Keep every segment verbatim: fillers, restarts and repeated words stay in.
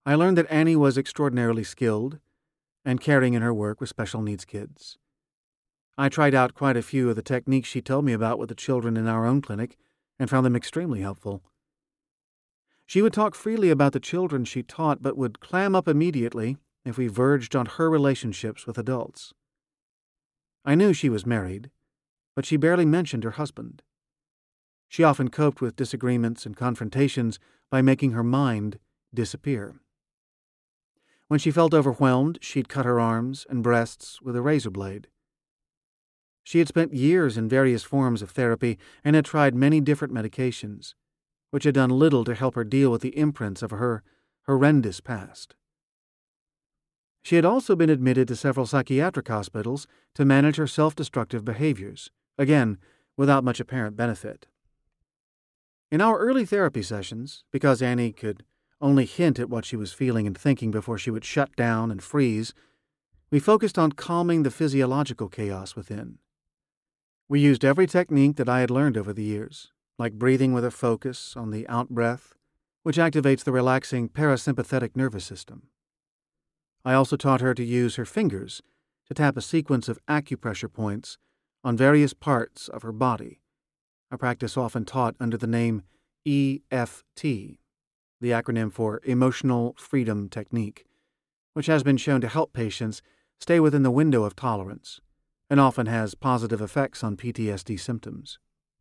I learned that Annie was extraordinarily skilled and caring in her work with special needs kids. I tried out quite a few of the techniques she told me about with the children in our own clinic and found them extremely helpful. She would talk freely about the children she taught, but would clam up immediately if we verged on her relationships with adults. I knew she was married, but she barely mentioned her husband. She often coped with disagreements and confrontations by making her mind disappear. When she felt overwhelmed, she'd cut her arms and breasts with a razor blade. She had spent years in various forms of therapy and had tried many different medications, which had done little to help her deal with the imprints of her horrendous past. She had also been admitted to several psychiatric hospitals to manage her self-destructive behaviors, again, without much apparent benefit. In our early therapy sessions, because Annie could only hint at what she was feeling and thinking before she would shut down and freeze, we focused on calming the physiological chaos within. We used every technique that I had learned over the years, like breathing with a focus on the out-breath, which activates the relaxing parasympathetic nervous system. I also taught her to use her fingers to tap a sequence of acupressure points on various parts of her body, a practice often taught under the name E F T, the acronym for Emotional Freedom Technique, which has been shown to help patients stay within the window of tolerance and often has positive effects on P T S D symptoms.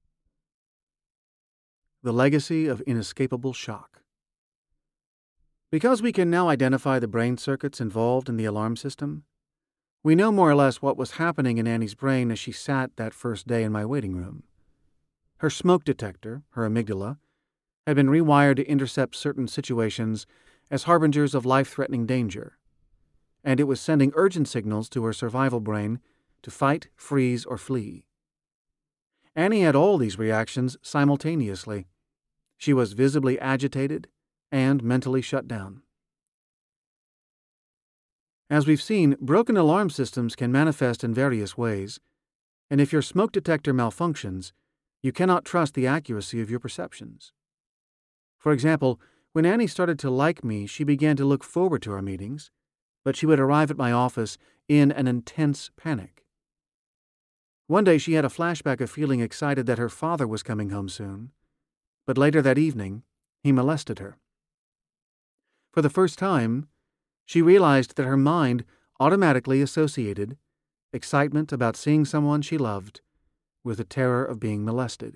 The legacy of inescapable shock. Because we can now identify the brain circuits involved in the alarm system, we know more or less what was happening in Annie's brain as she sat that first day in my waiting room. Her smoke detector, her amygdala, had been rewired to intercept certain situations as harbingers of life-threatening danger, and it was sending urgent signals to her survival brain to fight, freeze, or flee. Annie had all these reactions simultaneously. She was visibly agitated and mentally shut down. As we've seen, broken alarm systems can manifest in various ways, and if your smoke detector malfunctions, you cannot trust the accuracy of your perceptions. For example, when Annie started to like me, she began to look forward to our meetings, but she would arrive at my office in an intense panic. One day she had a flashback of feeling excited that her father was coming home soon, but later that evening, he molested her. For the first time, she realized that her mind automatically associated excitement about seeing someone she loved with the terror of being molested.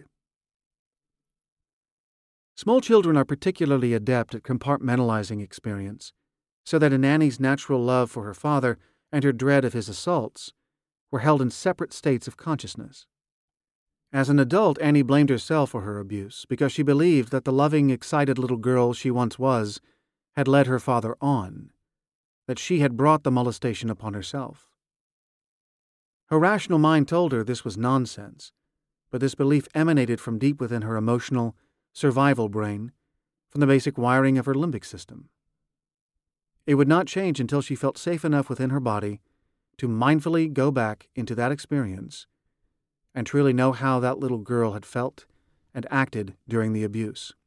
Small children are particularly adept at compartmentalizing experience, so that in Annie's natural love for her father and her dread of his assaults were held in separate states of consciousness. As an adult, Annie blamed herself for her abuse because she believed that the loving, excited little girl she once was had led her father on, that she had brought the molestation upon herself. Her rational mind told her this was nonsense, but this belief emanated from deep within her emotional, survival brain, from the basic wiring of her limbic system. It would not change until she felt safe enough within her body to mindfully go back into that experience and truly know how that little girl had felt and acted during the abuse.